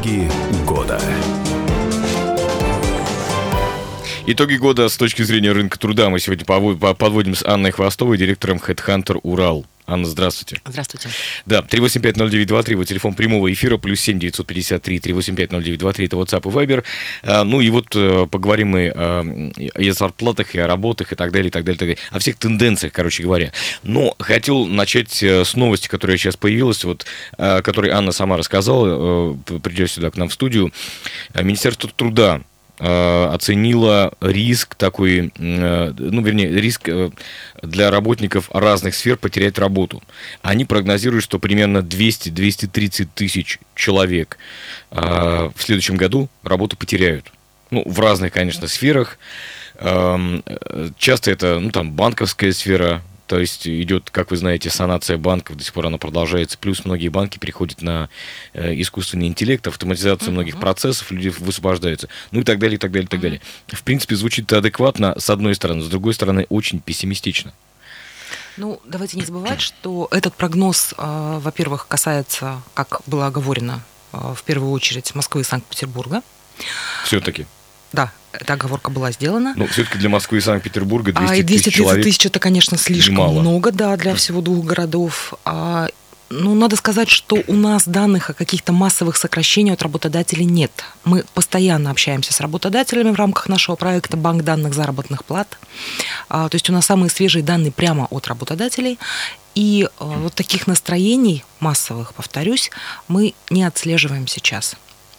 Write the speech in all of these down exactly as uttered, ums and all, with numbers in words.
Итоги года. Итоги года с точки зрения рынка труда мы сегодня подводим с Анной Хвостовой, директором HeadHunter Урал. Анна, здравствуйте. Здравствуйте. Да, три восемь пять ноль девять два три, вот телефон прямого эфира, плюс семь девятьсот пятьдесят три три восемь пять ноль девять два три, это WhatsApp и Viber. А, ну и вот а, поговорим мы а, и о зарплатах, и о работах, и так далее, и так далее, и так далее. О всех тенденциях, короче говоря. Но хотел начать с новости, которая сейчас появилась, вот, а, которой Анна сама рассказала, а, придя сюда к нам в студию. Министерство труда оценила риск такой, ну, вернее, риск для работников разных сфер потерять работу. Они прогнозируют, что примерно двести - двести тридцать тысяч человек в следующем году работу потеряют. Ну, в разных, конечно, сферах. Часто это, ну, там, банковская сфера. То есть идет, как вы знаете, санация банков, до сих пор она продолжается. Плюс многие банки переходят на э, искусственный интеллект, автоматизацию uh-huh. многих процессов, люди высвобождаются. Ну и так далее, и так далее, и так uh-huh. далее. В принципе, звучит адекватно, с одной стороны. С другой стороны, очень пессимистично. Ну, давайте не забывать, что этот прогноз, э, во-первых, касается, как было оговорено, э, в первую очередь Москвы и Санкт-Петербурга. Все-таки. Да, эта оговорка была сделана. Но все-таки для Москвы и Санкт-Петербурга двести тысяч тысяч человек тысяч это, конечно, слишком немало. много, да, для всего двух городов. А, ну, надо сказать, что у нас данных о каких-то массовых сокращениях от работодателей нет. Мы постоянно общаемся с работодателями в рамках нашего проекта «Банк данных заработных плат». А, то есть у нас самые свежие данные прямо от работодателей. И а, вот таких настроений массовых, повторюсь, мы не отслеживаем сейчас.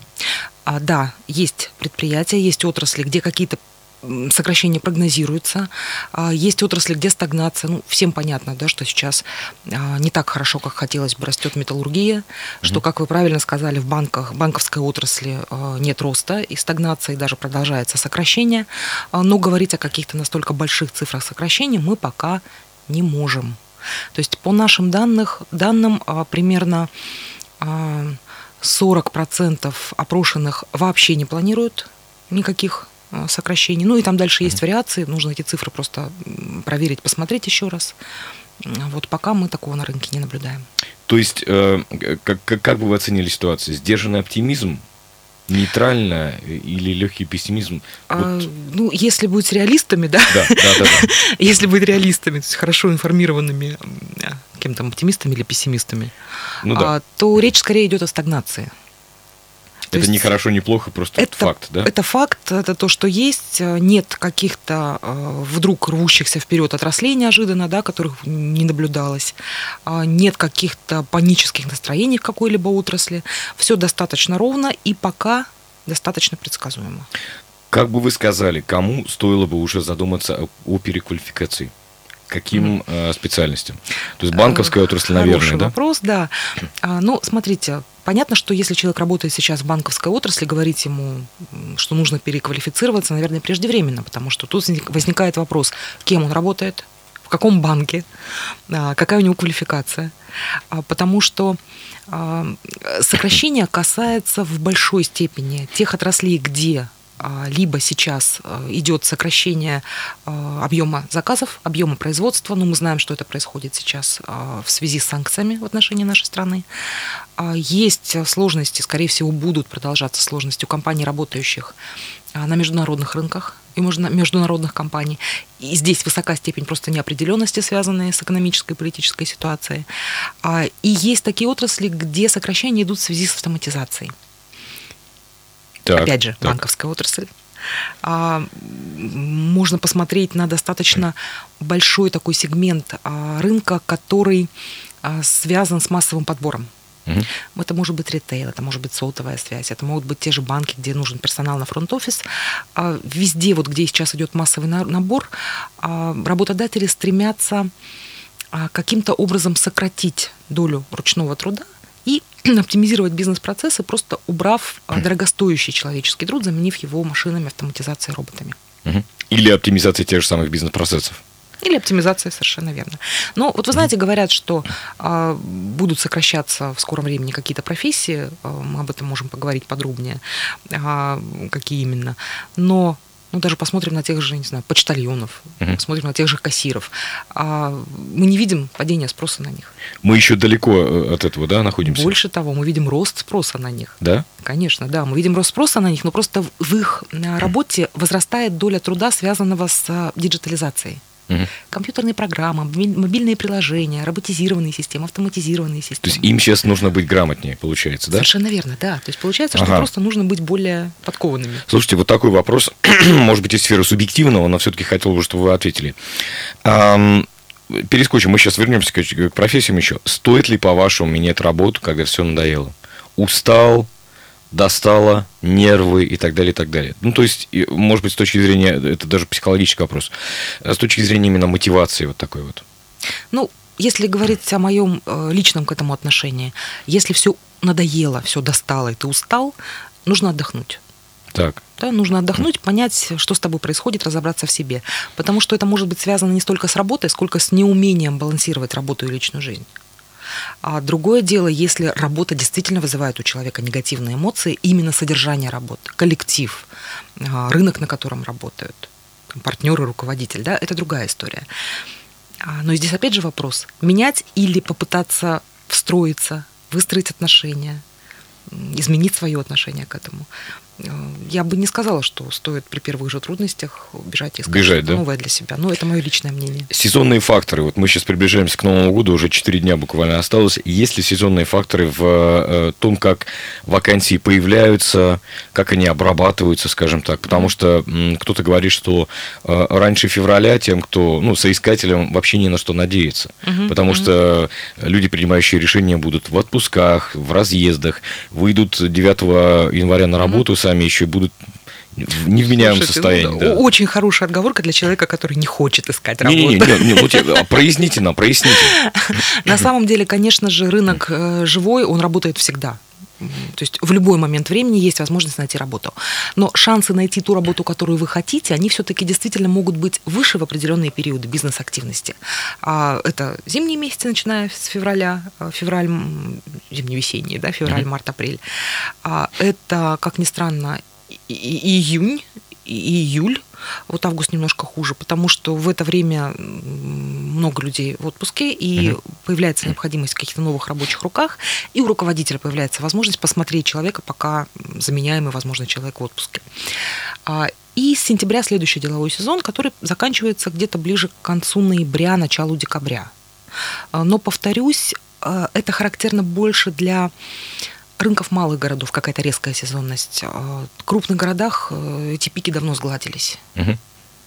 А, да, есть предприятия, есть отрасли, где какие-то сокращения прогнозируются, а, есть отрасли, где стагнация. Ну, всем понятно, да, что сейчас а, не так хорошо, как хотелось бы, растет металлургия, mm-hmm. что, как вы правильно сказали, в банках, банковской отрасли а, нет роста и стагнации, даже продолжается сокращение. А, но говорить о каких-то настолько больших цифрах сокращений мы пока не можем. То есть по нашим данным, данным а, примерно... А, сорок процентов опрошенных вообще не планируют никаких сокращений. Ну и там дальше есть вариации, нужно эти цифры просто проверить, посмотреть еще раз. Вот пока мы такого на рынке не наблюдаем. То есть, э, как, как, как бы вы оценили ситуацию? Сдержанный оптимизм? Нейтрально или легкий пессимизм? А, вот. Ну, если быть реалистами, да, да, да, да, да. если быть реалистами, то есть хорошо информированными кем-то оптимистами или пессимистами, ну, да. а, то речь скорее идет о стагнации. Это есть, не хорошо, не плохо, просто это, факт, да? Это факт, это то, что есть. Нет каких-то э, вдруг рвущихся вперед отраслей неожиданно, да, которых не наблюдалось. Нет каких-то панических настроений в какой-либо отрасли. Все достаточно ровно и пока достаточно предсказуемо. Как бы вы сказали, кому стоило бы уже задуматься о, о переквалификации? Каким mm-hmm. э, специальностям? То есть банковская отрасль, наверное, Хороший да? вопрос, да. А, ну, смотрите, понятно, что если человек работает сейчас в банковской отрасли, говорить ему, что нужно переквалифицироваться, наверное, преждевременно, потому что тут возникает вопрос, кем он работает, в каком банке, а, какая у него квалификация. А, потому что а, сокращение касается в большой степени тех отраслей, где либо сейчас идет сокращение объема заказов, объема производства, но мы знаем, что это происходит сейчас в связи с санкциями в отношении нашей страны. Есть сложности, скорее всего, будут продолжаться сложности у компаний, работающих на международных рынках и международных компаний. И здесь высока степень просто неопределенности, связанная с экономической и политической ситуацией. И есть такие отрасли, где сокращения идут в связи с автоматизацией. Так, Опять же, так. банковская отрасль. А, можно посмотреть на достаточно большой такой сегмент а, рынка, который а, связан с массовым подбором. Угу. Это может быть ритейл, это может быть сотовая связь, это могут быть те же банки, где нужен персонал на фронт-офис. А, везде, вот, где сейчас идет массовый набор, а, работодатели стремятся а, каким-то образом сократить долю ручного труда и оптимизировать бизнес-процессы, просто убрав дорогостоящий человеческий труд, заменив его машинами, автоматизацией, роботами. Или оптимизацией тех же самых бизнес-процессов. Или оптимизация, совершенно верно. Но вот вы знаете, говорят, что а, будут сокращаться в скором времени какие-то профессии, а, мы об этом можем поговорить подробнее, а, какие именно. Но Ну, даже посмотрим на тех же, не знаю, почтальонов, Мгм. посмотрим на тех же кассиров. А мы не видим падения спроса на них. Мы еще далеко э, от этого, да, находимся? Больше того, мы видим рост спроса на них. Да? Конечно, да, мы видим рост спроса на них, но просто в их а, работе возрастает доля труда, связанного с а, диджитализацией. Мгм. Компьютерные программы, моби- мобильные приложения, роботизированные системы, автоматизированные системы. То есть им сейчас нужно быть грамотнее, получается, да? Совершенно верно, да. То есть получается, что Ага. просто нужно быть более подкованными. Слушайте, вот такой вопрос, может быть, из сферы субъективного, но все-таки хотел бы, чтобы вы ответили. Ам, Перескочим, мы сейчас вернемся к к профессиям еще. Стоит ли, по-вашему, менять работу, когда все надоело? Устал, достало, нервы и так далее, и так далее. Ну, то есть, и, может быть, с точки зрения, это даже психологический вопрос, а с точки зрения именно мотивации вот такой вот. Ну, если говорить о моем э, личном к этому отношении, если все надоело, все достало, и ты устал, нужно отдохнуть. Так. Да, нужно отдохнуть, понять, что с тобой происходит, разобраться в себе. Потому что это может быть связано не столько с работой, сколько с неумением балансировать работу и личную жизнь. А другое дело, если работа действительно вызывает у человека негативные эмоции, именно содержание работы, коллектив, а, рынок, на котором работают, партнеры, руководитель, да, это другая история. А, Но здесь опять же вопрос, менять или попытаться встроиться, выстроить отношения, м, изменить свое отношение к этому. Э, Я бы не сказала, что стоит при первых же трудностях бежать и искать Бежать, что-то да? новое для себя. Но это мое личное мнение. Сезонные факторы. Вот мы сейчас приближаемся к Новому году, уже четыре дня буквально осталось. Есть ли сезонные факторы в э, том, как вакансии появляются, как они обрабатываются, скажем так? Потому что м, кто-то говорит, что э, раньше февраля тем, кто, ну, соискателям вообще ни на что надеяться. Мгм, Потому мгм. что люди, принимающие решения, будут в отпусках, в разъездах, выйдут девятого января на работу, сами еще будут в невменяемом Слушайте, состоянии. ну, да. Очень хорошая отговорка для человека, который не хочет искать работу. Не-не-не, не, вот я- а проясните нам, проясните. На самом деле, конечно же, рынок э, живой, он работает всегда. М, То есть в любой момент времени есть возможность найти работу. Но шансы найти ту работу, которую вы хотите, они все-таки действительно могут быть выше в определенные периоды бизнес-активности. А это зимние месяцы, начиная с февраля, э, февраль, м, зимне-весенние, да, февраль, Мгм. март, апрель. А это, как ни странно, и- и- июнь, и июль. Вот август немножко хуже, потому что в это время м, много людей в отпуске, и Мгм. появляется необходимость в каких-то новых рабочих руках, и у руководителя появляется возможность посмотреть человека, пока м, заменяемый, возможно, человек в отпуске. А, И с сентября следующий деловой сезон, который заканчивается где-то ближе к концу ноября, началу декабря. А, Но, повторюсь, а, это характерно больше для рынков малых городов, какая-то резкая сезонность. А В крупных городах э, эти пики давно сгладились. Мгм.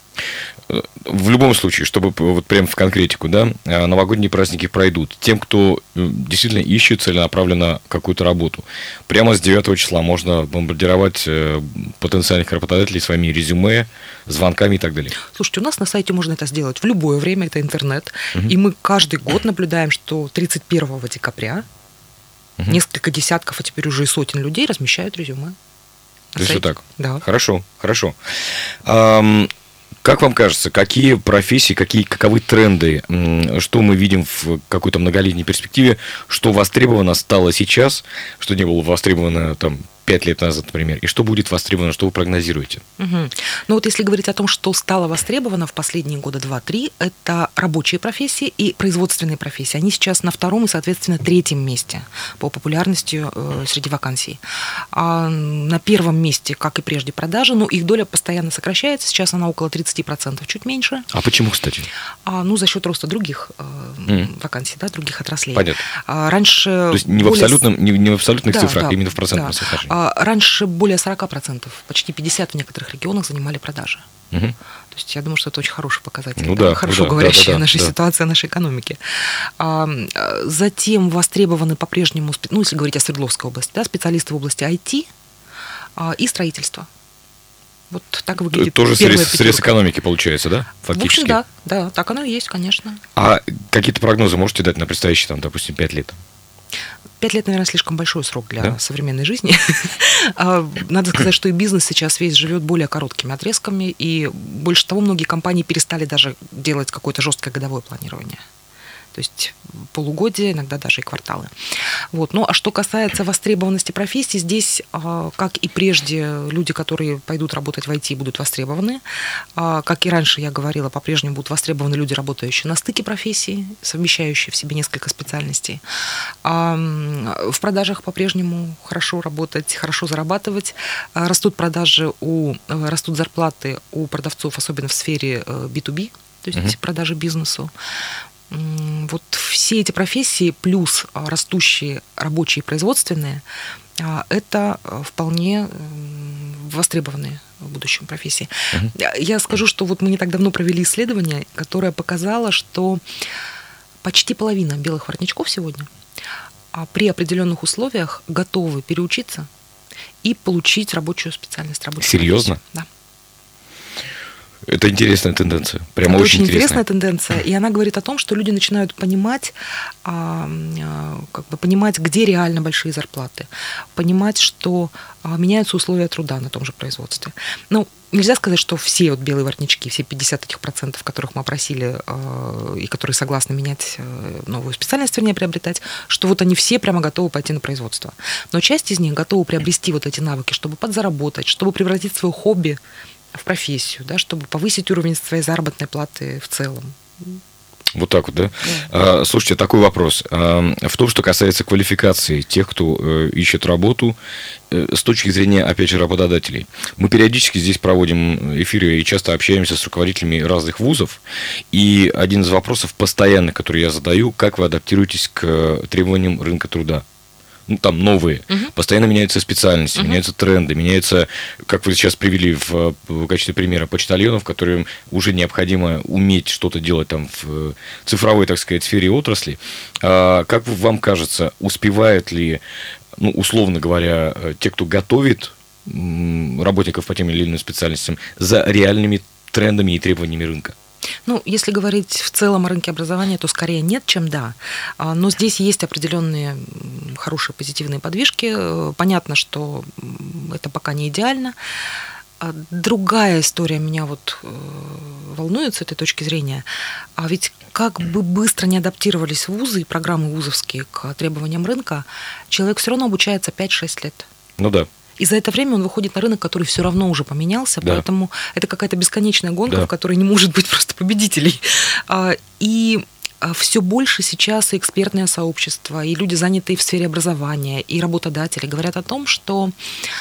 В любом случае, чтобы вот прям в конкретику, да, а, новогодние праздники пройдут. Тем, кто э, действительно ищет целенаправленно какую-то работу, прямо с девятого числа можно бомбардировать э, потенциальных работодателей своими резюме, звонками и так далее. Слушайте, у нас на сайте можно это сделать в любое время, это интернет. Мгм. И мы каждый год наблюдаем, что тридцать первого декабря Мгм. несколько десятков, а теперь уже и сотен людей размещают резюме. на То есть вот сайте. так? Да. Хорошо, хорошо. Ам, Как вам кажется, какие профессии, какие, каковы тренды, м, что мы видим в какой-то многолетней перспективе, что востребовано стало сейчас, что не было востребовано там пять лет назад, например, и что будет востребовано, что вы прогнозируете? Мгм. Ну вот если говорить о том, что стало востребовано в последние года два-три, это рабочие профессии и производственные профессии. Они сейчас на втором и, соответственно, третьем месте по популярности э, среди вакансий. А на первом месте, как и прежде, продажи, но их доля постоянно сокращается. Сейчас она около тридцать процентов, чуть меньше. А почему, кстати? А, ну, за счет роста других э, Мгм. вакансий, да, других отраслей. Понятно. А, раньше То есть не в, более с- абсолютном, не, не в абсолютных Да, цифрах, да, а именно в процентном да. соотношении. А, раньше более сорок процентов, почти пятьдесят в некоторых регионах занимали продажи. Мгм. То есть я думаю, что это очень хороший показатель, Ну да, да, хорошо ну да, говорящий да, да, о нашей да. ситуации, о нашей экономике. А, а, затем востребованы по-прежнему, спе- ну, если говорить о Свердловской области, да, специалисты в области ай ти а, и строительства. Вот так выглядит Тоже первая срез, срез пятерка. экономики получается, да, В фактически? общем, да, да, так оно и есть, конечно. А какие-то прогнозы можете дать на предстоящие, там, допустим, пять лет? Пять лет, наверное, слишком большой срок для Да? современной жизни. А, Надо сказать, что и бизнес сейчас весь живет более короткими отрезками, и больше того, многие компании перестали даже делать какое-то жесткое годовое планирование. То есть полугодия, иногда даже и кварталы. Вот. Ну, а что касается востребованности профессий, здесь, как и прежде, люди, которые пойдут работать в ай ти, будут востребованы. Как и раньше я говорила, по-прежнему будут востребованы люди, работающие на стыке профессий, совмещающие в себе несколько специальностей. В продажах по-прежнему хорошо работать, хорошо зарабатывать. Растут продажи, у, растут зарплаты у продавцов, особенно в сфере би ту би, то есть mm-hmm. продажи бизнесу. Вот все эти профессии плюс растущие рабочие и производственные, это вполне востребованные в будущем профессии. Uh-huh. Я скажу, что вот мы не так давно провели исследование, которое показало, что почти половина белых воротничков сегодня при определенных условиях готовы переучиться и получить рабочую специальность. Рабочую Серьезно? профессию. Да. Это интересная тенденция. Прямо Это очень очень интересная интересная тенденция. И она говорит о том, что люди начинают понимать, как бы понимать, где реально большие зарплаты, понимать, что меняются условия труда на том же производстве. Ну, нельзя сказать, что все вот белые воротнички, все пятьдесят этих процентов, которых мы опросили и которые согласны менять новую специальность, вернее, приобретать, что вот они все прямо готовы пойти на производство. Но часть из них готовы приобрести вот эти навыки, чтобы подзаработать, чтобы превратить свое хобби в профессию, да, чтобы повысить уровень своей заработной платы в целом. Вот так вот, да? Да. А, слушайте, такой вопрос. А, в том, что касается квалификации тех, кто э, ищет работу, э, с точки зрения, опять же, работодателей. Мы периодически здесь проводим эфиры и часто общаемся с руководителями разных вузов. И один из вопросов постоянно, который я задаю, как вы адаптируетесь к требованиям рынка труда? Ну, там новые. Uh-huh. Постоянно меняются специальности, uh-huh. меняются тренды, меняются, как вы сейчас привели в, в качестве примера, почтальонов, которым уже необходимо уметь что-то делать там в цифровой, так сказать, сфере отрасли. А, как вам кажется, успевают ли, ну, условно говоря, те, кто готовит работников по тем или иным специальностям, за реальными трендами и требованиями рынка? Ну, если говорить в целом о рынке образования, то скорее нет, чем да. Но здесь есть определенные хорошие позитивные подвижки. Понятно, что это пока не идеально. Другая история меня вот волнует с этой точки зрения. А ведь как бы быстро не адаптировались вузы и программы вузовские к требованиям рынка, человек все равно обучается пять-шесть лет. Ну да. И за это время он выходит на рынок, который все равно уже поменялся, да. Поэтому это какая-то бесконечная гонка, да. в которой не может быть просто победителей. И все больше сейчас и экспертное сообщество, и люди, занятые в сфере образования, и работодатели говорят о том, что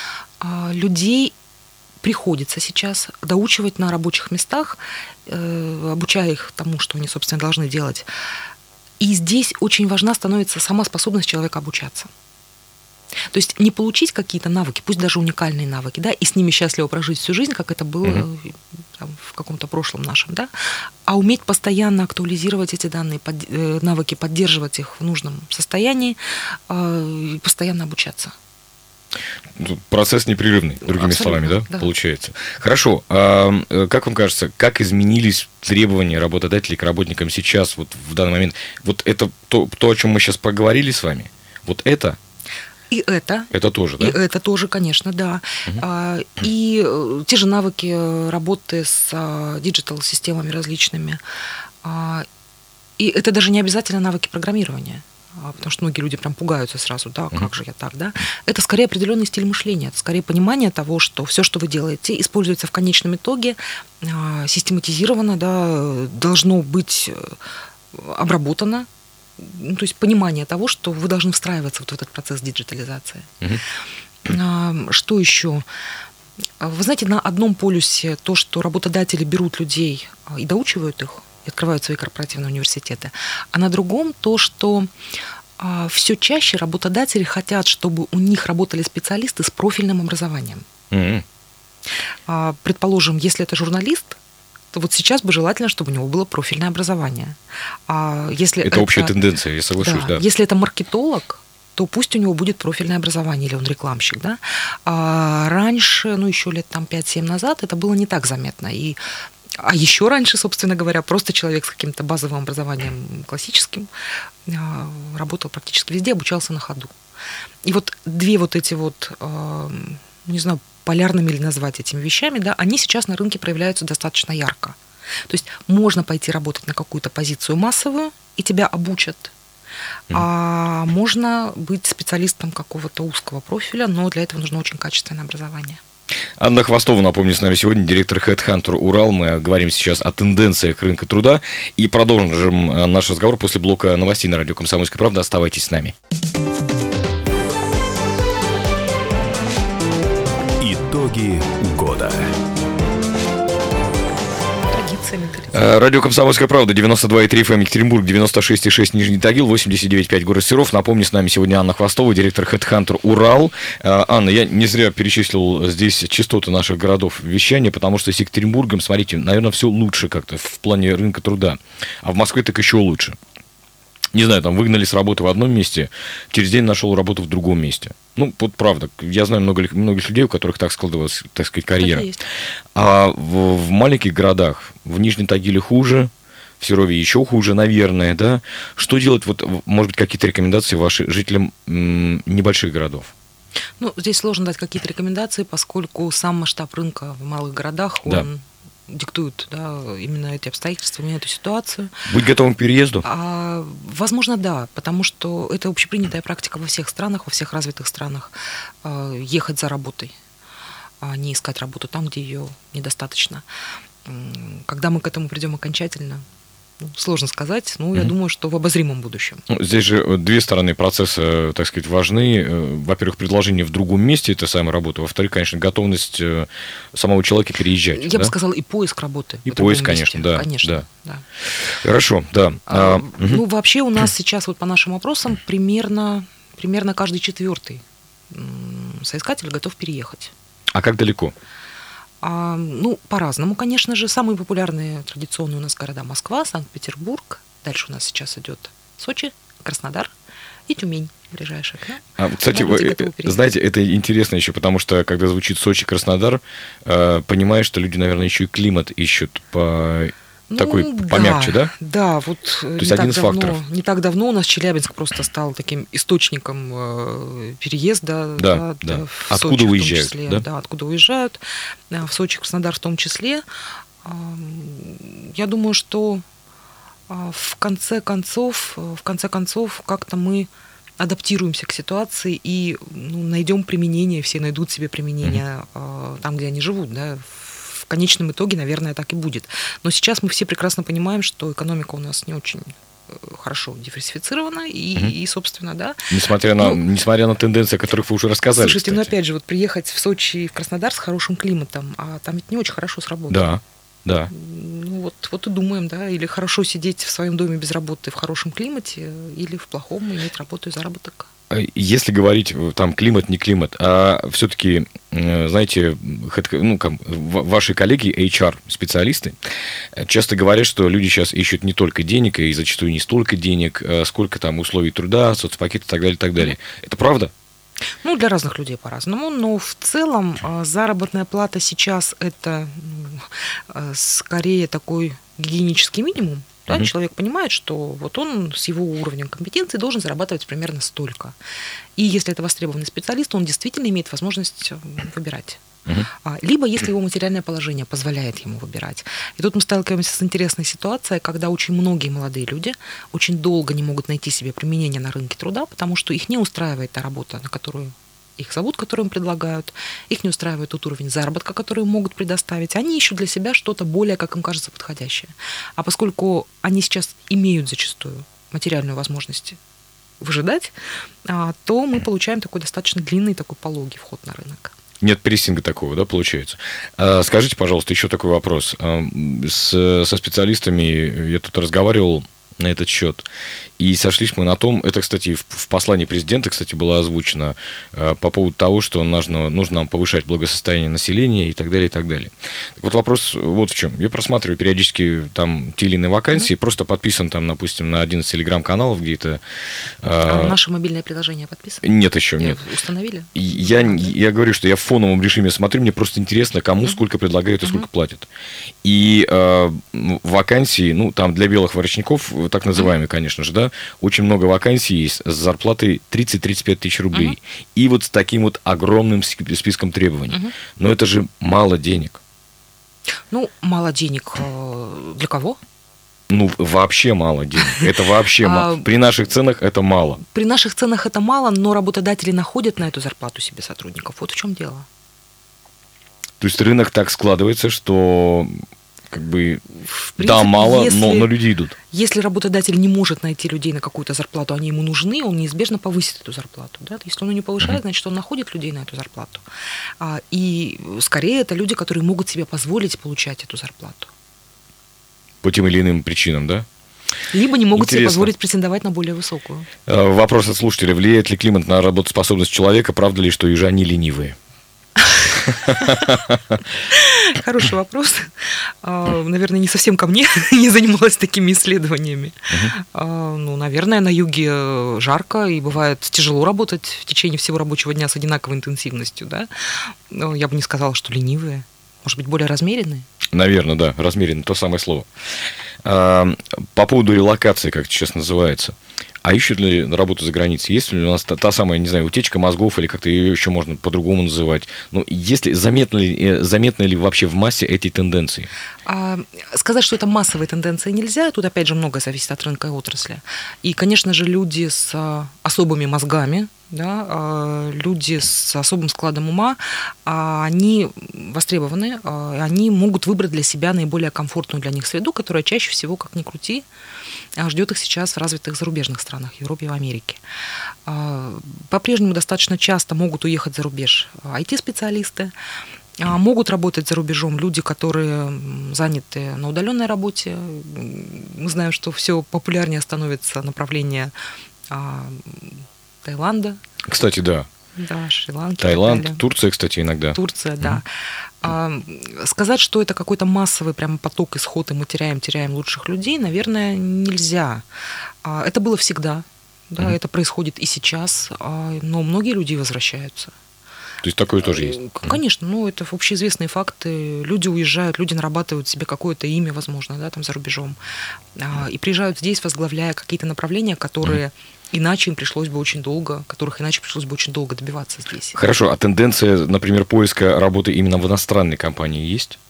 людей приходится сейчас доучивать на рабочих местах, обучая их тому, что они, собственно, должны делать. И здесь очень важна становится сама способность человека обучаться. То есть не получить какие-то навыки, пусть даже уникальные навыки, да, и с ними счастливо прожить всю жизнь, как это было mm-hmm. там, в каком-то прошлом нашем, да, а уметь постоянно актуализировать эти данные, под, э, навыки, поддерживать их в нужном состоянии, э, постоянно обучаться. Процесс непрерывный, другими Абсолютно, словами, да, да, получается. Хорошо. А как вам кажется, как изменились требования работодателей к работникам сейчас, вот в данный момент? Вот это то, то, о чем мы сейчас поговорили с вами, вот это... И это. Это тоже, да? И это тоже, конечно, да. Uh-huh. И те же навыки работы с диджитал-системами различными. И это даже не обязательно навыки программирования. Потому что многие люди прям пугаются сразу, да, как uh-huh. же я так, да. Это скорее определенный стиль мышления, это скорее понимание того, что все, что вы делаете, используется в конечном итоге, систематизировано, да, должно быть обработано. Ну, то есть понимание того, что вы должны встраиваться вот в этот процесс диджитализации. Uh-huh. Что еще? Вы знаете, на одном полюсе то, что работодатели берут людей и доучивают их, и открывают свои корпоративные университеты, а на другом то, что все чаще работодатели хотят, чтобы у них работали специалисты с профильным образованием. Uh-huh. Предположим, если это журналист, то вот сейчас бы желательно, чтобы у него было профильное образование. А если это, это общая тенденция, я соглашусь, да. да. Если это маркетолог, то пусть у него будет профильное образование, или он рекламщик, да. А раньше, ну еще лет там пять-семь назад, это было не так заметно. И, а еще раньше, собственно говоря, просто человек с каким-то базовым образованием классическим работал практически везде, обучался на ходу. И вот две вот эти вот, не знаю, полярными или назвать этими вещами, да, они сейчас на рынке проявляются достаточно ярко. То есть можно пойти работать на какую-то позицию массовую и тебя обучат. Mm. А можно быть специалистом какого-то узкого профиля, но для этого нужно очень качественное образование. Анна Хвостова, напомню, с нами сегодня директор HeadHunter Урал. Мы говорим сейчас о тенденциях рынка труда и продолжим наш разговор после блока новостей на радио «Комсомольская правда». Оставайтесь с нами. Итоги года. Радио «Комсомольская правда», девяносто два и три эф эм Екатеринбург, девяносто шесть и шесть Нижний Тагил, восемьдесят девять и пять город Серов. Напомню, с нами сегодня Анна Хвостова, директор HeadHunter Урал. Анна, я не зря перечислил здесь частоты наших городов вещания, потому что с Екатеринбургом, смотрите, наверное, все лучше как-то в плане рынка труда. А в Москве так еще лучше. Не знаю, там выгнали с работы в одном месте, через день нашел работу в другом месте. Ну, вот правда. Я знаю много, многих людей, у которых так складывалась, так сказать, карьера. А в, в маленьких городах, в Нижнем Тагиле хуже, в Серове еще хуже, наверное, да? Что делать, вот, может быть, какие-то рекомендации ваши жителям м- небольших городов? Ну, здесь сложно дать какие-то рекомендации, поскольку сам масштаб рынка в малых городах, он... Да. диктуют, да, именно эти обстоятельства, именно эту ситуацию. Быть готовым к переезду? А, возможно, да, потому что это общепринятая практика во всех странах, во всех развитых странах, а, ехать за работой, а не искать работу там, где ее недостаточно. Когда мы к этому придем окончательно, сложно сказать, но я mm-hmm. думаю, что в обозримом будущем. Ну, здесь же две стороны процесса, так сказать, важны. Во-первых, предложение в другом месте этой самой работы. Во-вторых, конечно, готовность самого человека переезжать. Я да? бы сказала, и поиск работы. И поиск, конечно, да, конечно, да. да. Хорошо, да. А, а, ну, угу. Вообще у нас сейчас вот по нашим опросам примерно, примерно каждый четвертый соискатель готов переехать. А как далеко? А, ну, по-разному, конечно же. Самые популярные традиционные у нас города: Москва, Санкт-Петербург. Дальше у нас сейчас идет Сочи, Краснодар и Тюмень ближайшая. Да? А, кстати, вы, знаете, это интересно еще, потому что, когда звучит Сочи, Краснодар, э, понимаешь, что люди, наверное, еще и климат ищут по... Ну, такой да, помягче, да? Да, вот То есть один из давно, факторов. Не так давно у нас Челябинск просто стал таким источником э, переезда. Да, да, да. В Откуда Сочи, уезжают? В том числе, да? да, откуда уезжают. В Сочи, Краснодар в том числе. Я думаю, что в конце концов, в конце концов, как-то мы адаптируемся к ситуации и ну, найдем применение, все найдут себе применение mm-hmm. там, где они живут, да. В конечном итоге, наверное, так и будет. Но сейчас мы все прекрасно понимаем, что экономика у нас не очень хорошо диверсифицирована, и, угу. и собственно, да. Несмотря на, ну, несмотря на тенденции, о которых вы уже рассказали. Слушайте, кстати. ну опять же, вот приехать в Сочи и в Краснодар с хорошим климатом, а там ведь не очень хорошо с работой. Да, да. Ну вот, вот и думаем, да, или хорошо сидеть в своем доме без работы в хорошем климате, или в плохом иметь работу и заработок. Если говорить, там, климат, не климат, а все-таки, знаете, ну, ваши коллеги, эйч ар-специалисты, часто говорят, что люди сейчас ищут не только денег, и зачастую не столько денег, сколько там условий труда, соцпакет и так далее, и так далее. Это правда? Ну, для разных людей по-разному, но в целом заработная плата сейчас это ну, скорее такой гигиенический минимум. Да, uh-huh. Человек понимает, что вот он с его уровнем компетенции должен зарабатывать примерно столько. И если это востребованный специалист, он действительно имеет возможность выбирать. Uh-huh. Либо если его материальное положение позволяет ему выбирать. И тут мы сталкиваемся с интересной ситуацией, когда очень многие молодые люди очень долго не могут найти себе применение на рынке труда, потому что их не устраивает та работа, на которую их зовут, которую им предлагают, их не устраивает тот уровень заработка, который им могут предоставить. Они ищут для себя что-то более, как им кажется, подходящее. А поскольку они сейчас имеют зачастую материальную возможность выжидать, то мы получаем такой достаточно длинный, такой пологий вход на рынок. Нет прессинга такого, да, получается? Скажите, пожалуйста, еще такой вопрос. С, со специалистами я тут разговаривал на этот счет. И сошлись мы на том, это, кстати, в, в послании президента, кстати, было озвучено э, по поводу того, что нужно, нужно нам повышать благосостояние населения и так далее, и так далее. Так вот вопрос вот в чем. Я просматриваю периодически там те или иные вакансии, mm-hmm. просто подписан там, допустим, на один из телеграм-каналов где-то. Э, а наше мобильное приложение подписано? Нет еще, нет. Установили? Я, я говорю, что я в фоновом режиме смотрю, мне просто интересно, кому mm-hmm. сколько предлагают и mm-hmm. сколько платят. И э, вакансии, ну, там для белых воротничков, так называемые, mm-hmm. конечно же, да, очень много вакансий есть с зарплатой тридцать-тридцать пять тысяч рублей. Uh-huh. И вот с таким вот огромным списком требований. Uh-huh. Но это же мало денег. Ну, мало денег для кого? Ну, вообще мало денег. Это вообще А, мало. При наших ценах это мало. При наших ценах это мало, но работодатели находят на эту зарплату себе сотрудников. Вот в чем дело. То есть рынок так складывается, что как бы В да, принципе, мало, если- но, но люди идут. Если работодатель не может найти людей на какую-то зарплату, они ему нужны, он неизбежно повысит эту зарплату. Да? Если он ее не повышает, значит, он находит людей на эту зарплату. А, И скорее это люди, которые могут себе позволить получать эту зарплату. По тем или иным причинам, да? Либо не могут себе Интересно. позволить претендовать на более высокую. Э, Вопрос от слушателя. Влияет ли климат на работоспособность человека? Правда ли, что южане ленивые? Хороший вопрос. А, Наверное, не совсем ко мне, не занималась такими исследованиями. А, Ну, наверное, на юге жарко и бывает тяжело работать в течение всего рабочего дня с одинаковой интенсивностью, да? Но я бы не сказала, что ленивые. Может быть, более размеренные? Наверное, да, размеренно, то самое слово. А, По поводу релокации, как это сейчас называется. А ищут ли работу за границей? Есть ли у нас та, та самая, не знаю, утечка мозгов, или как-то ее еще можно по-другому называть? Ну, если заметны ли, э, заметны ли вообще в массе эти тенденции? А, Сказать, что это массовая тенденция, нельзя. Тут, опять же, многое зависит от рынка и отрасли. И, конечно же, люди с а, особыми мозгами, да, а, люди с особым складом ума, а, они востребованы, а, они могут выбрать для себя наиболее комфортную для них среду, которая чаще всего, как ни крути, а, ждет их сейчас в развитых зарубежных странах, в Европе и в Америке. А, По-прежнему достаточно часто могут уехать за рубеж ай ти-специалисты, а, могут работать за рубежом люди, которые м, заняты на удаленной работе. М, Мы знаем, что все популярнее становится направление а, Таиланда, Кстати, да. да, Шри-Ланки. и так Таиланд, далее. Турция, кстати, иногда. Турция, да. А, Сказать, что это какой-то массовый прям поток, исход, и мы теряем, теряем лучших людей, наверное, нельзя. А, Это было всегда, да, Мгм. это происходит и сейчас, а, но многие люди возвращаются. То есть такое тоже есть. Э, Конечно, ну это общеизвестные факты. Люди уезжают, люди нарабатывают себе какое-то имя, возможно, да, там за рубежом, а, и приезжают здесь, возглавляя какие-то направления, которые иначе им пришлось бы очень долго, которых иначе пришлось бы очень долго добиваться здесь. Хорошо, а тенденция, например, поиска работы именно в иностранной компании есть?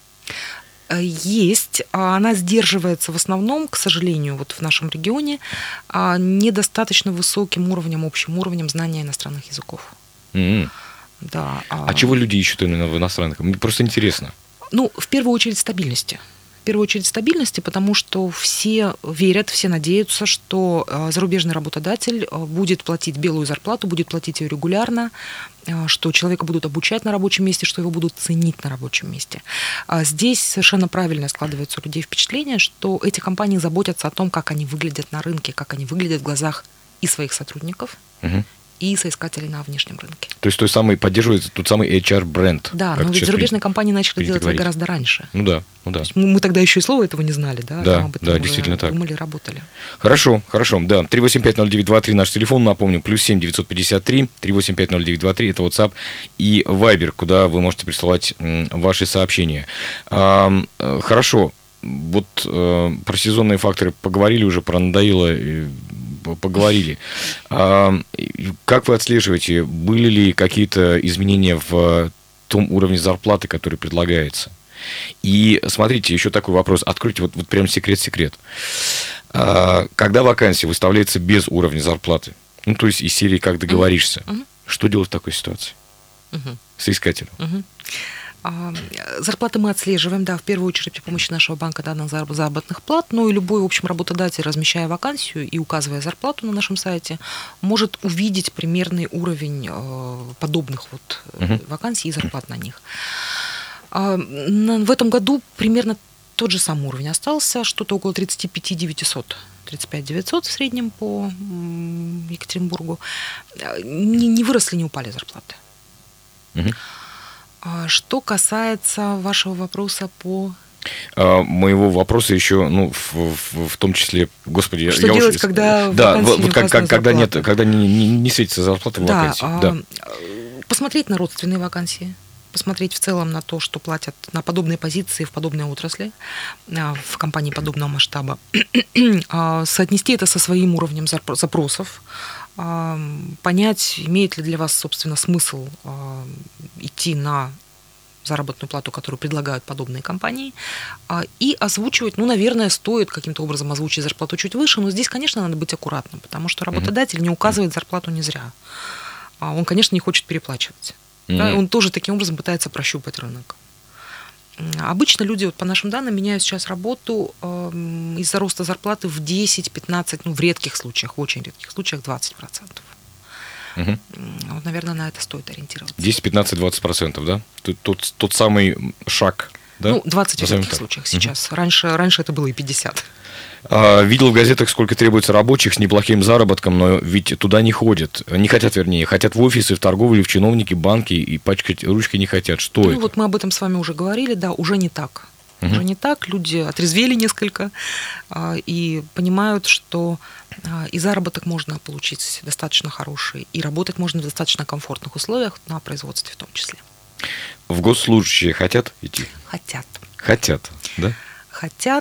Э, Есть, а она сдерживается в основном, к сожалению, вот в нашем регионе, а, недостаточно высоким уровнем, общим уровнем знания иностранных языков. М-м. Да, А чего люди ищут именно в иностранных? Мне просто интересно. Ну, в первую очередь стабильности. В первую очередь стабильности, потому что все верят, все надеются, что э, зарубежный работодатель э, будет платить белую зарплату, будет платить ее регулярно, э, что человека будут обучать на рабочем месте, что его будут ценить на рабочем месте. А здесь совершенно правильно складывается у людей впечатление, что эти компании заботятся о том, как они выглядят на рынке, как они выглядят в глазах и своих сотрудников, Мгм. и соискателей на внешнем рынке. То есть той самый поддерживается тот самый эйч ар-бренд. Да, как но ведь сейчас зарубежные принято- компании начали принято делать это говорить. гораздо раньше. Ну да, ну да. То есть мы, мы тогда еще и слова этого не знали, да? Да, Там об этом да, уже действительно так. думали, работали. Хорошо, хорошо, да. три восемь пять ноль девять два три наш телефон, напомню, плюс семь девятьсот пятьдесят три три восемь пять ноль девять два три, это WhatsApp и Viber, куда вы можете присылать м, ваши сообщения. А, э, хорошо, вот э, про сезонные факторы поговорили уже, про надоело э, поговорили. А, и как вы отслеживаете, были ли какие-то изменения в том уровне зарплаты, который предлагается? И смотрите, еще такой вопрос. Откройте вот, вот прям секрет-секрет. А, когда вакансия выставляется без уровня зарплаты, ну, то есть из серии «Как договоришься», Мгм. что делать в такой ситуации? Мгм. Соискателю. Мгм. А, Зарплаты мы отслеживаем, да, в первую очередь при помощи нашего банка данных зараб- заработных плат, ну и любой, в общем, работодатель, размещая вакансию и указывая зарплату на нашем сайте, может увидеть примерный уровень э, подобных вот э, Мгм. вакансий и зарплат на них. А, на- В этом году примерно тот же самый уровень остался, что-то около тридцать пять девятьсот. тридцать пять девятьсот в среднем по м, Екатеринбургу. А, Не, не выросли, не упали зарплаты. Мгм. А Что касается вашего вопроса по... А, моего вопроса еще, ну, в, в- в том числе, господи, я- Что я делать, уж- когда в да, вакансии вот, не вот как, указана как- когда нет, зарплата? когда не, не, не светится зарплата в Да, вакансии. а, Да. посмотреть на родственные вакансии, посмотреть в целом на то, что платят на подобные позиции в подобной отрасли, а, в компании подобного масштаба, А, соотнести это со своим уровнем зарп- запросов, а, понять, имеет ли для вас, собственно, смысл а, идти на заработную плату, которую предлагают подобные компании, и озвучивать, ну, наверное, стоит каким-то образом озвучить зарплату чуть выше, но здесь, конечно, надо быть аккуратным, потому что работодатель не указывает зарплату не зря. Он, конечно, не хочет переплачивать. Mm-hmm. Да, он тоже таким образом пытается прощупать рынок. Обычно люди, вот по нашим данным, меняют сейчас работу э, из-за роста зарплаты в десять-пятнадцать, ну, в редких случаях, в очень редких случаях двадцать процентов. Угу. Вот, наверное, на это стоит ориентироваться. десять, пятнадцать, двадцать процентов, да? Тот, тот, тот самый шаг, да? Ну, двадцать в редких случаях сейчас. Угу. Раньше, раньше это было и пятьдесят. А, видел в газетах, сколько требуется рабочих с неплохим заработком, но ведь туда не ходят. Не хотят, вернее, хотят в офисы, в торговлю, в чиновники, банки, и пачкать ручки не хотят. Что ну, это? Вот мы об этом с вами уже говорили, да, уже не так. Угу. Уже не так. Люди отрезвели несколько а, и понимают, что а, и заработок можно получить достаточно хороший, и работать можно в достаточно комфортных условиях, на производстве в том числе. В госслужащие хотят идти? Хотят. Хотят, да? Хотят,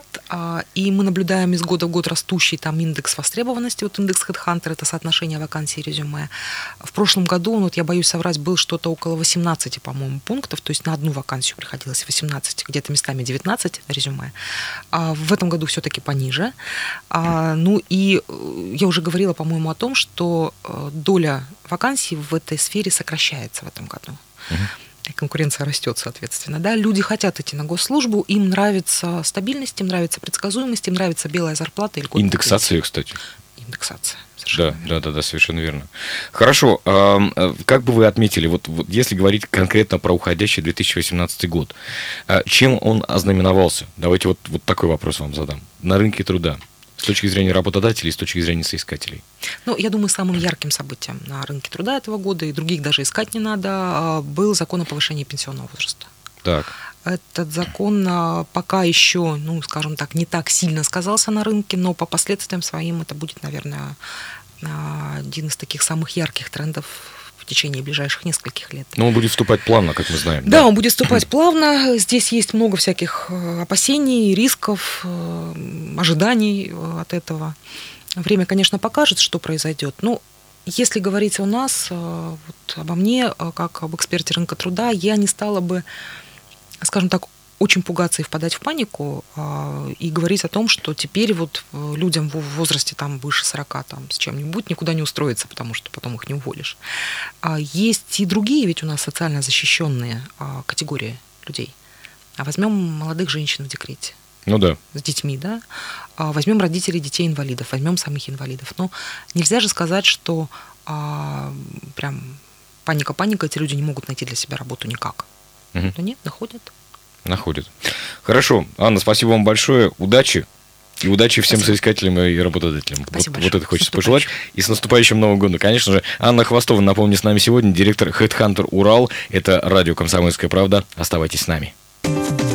и мы наблюдаем из года в год растущий там индекс востребованности, вот индекс HeadHunter, это соотношение вакансий и резюме. В прошлом году, ну, вот я боюсь соврать, был что-то около восемнадцать, по-моему, пунктов, то есть на одну вакансию приходилось восемнадцать, где-то местами девятнадцать резюме. А в этом году все-таки пониже. А, ну и я уже говорила, по-моему, о том, что доля вакансий в этой сфере сокращается в этом году. Угу. И конкуренция растет, соответственно. Да? Люди хотят идти на госслужбу, им нравится стабильность, им нравится предсказуемость, им нравится белая зарплата. Или индексация, кстати. Индексация. Да, да, да, да, совершенно верно. Хорошо, а как бы вы отметили, вот, вот если говорить конкретно про уходящий две тысячи восемнадцатый год, чем он ознаменовался? Давайте вот, вот такой вопрос вам задам. На рынке труда. С точки зрения работодателей, с точки зрения соискателей? Ну, я думаю, самым ярким событием на рынке труда этого года, и других даже искать не надо, был закон о повышении пенсионного возраста. Так. Этот закон пока еще, ну, скажем так, не так сильно сказался на рынке, но по последствиям своим это будет, наверное, один из таких самых ярких трендов в течение ближайших нескольких лет. Но он будет вступать плавно, как мы знаем. Да, да, он будет вступать плавно. Здесь есть много всяких опасений, рисков, ожиданий от этого. Время, конечно, покажет, что произойдет. Но если говорить о нас, вот, обо мне, как об эксперте рынка труда, я не стала бы, скажем так, очень пугаться и впадать в панику а, и говорить о том, что теперь вот людям в возрасте там, выше сорока там, с чем-нибудь никуда не устроиться, потому что потом их не уволишь. А есть и другие ведь у нас социально защищенные а, категории людей. А возьмем молодых женщин в декрете. Ну да. С детьми, да. А, возьмем родителей детей-инвалидов, возьмем самих инвалидов. Но нельзя же сказать, что а, прям паника-паника, эти люди не могут найти для себя работу никак. Угу. Но нет, находят. Находят. Хорошо. Анна, спасибо вам большое. Удачи. И удачи всем спасибо. Соискателям и работодателям. Вот, вот это хочется пожелать. И с наступающим Новым годом. Конечно же, Анна Хвостова, напомню, с нами сегодня, директор HeadHunter Урал. Это радио «Комсомольская правда». Оставайтесь с нами.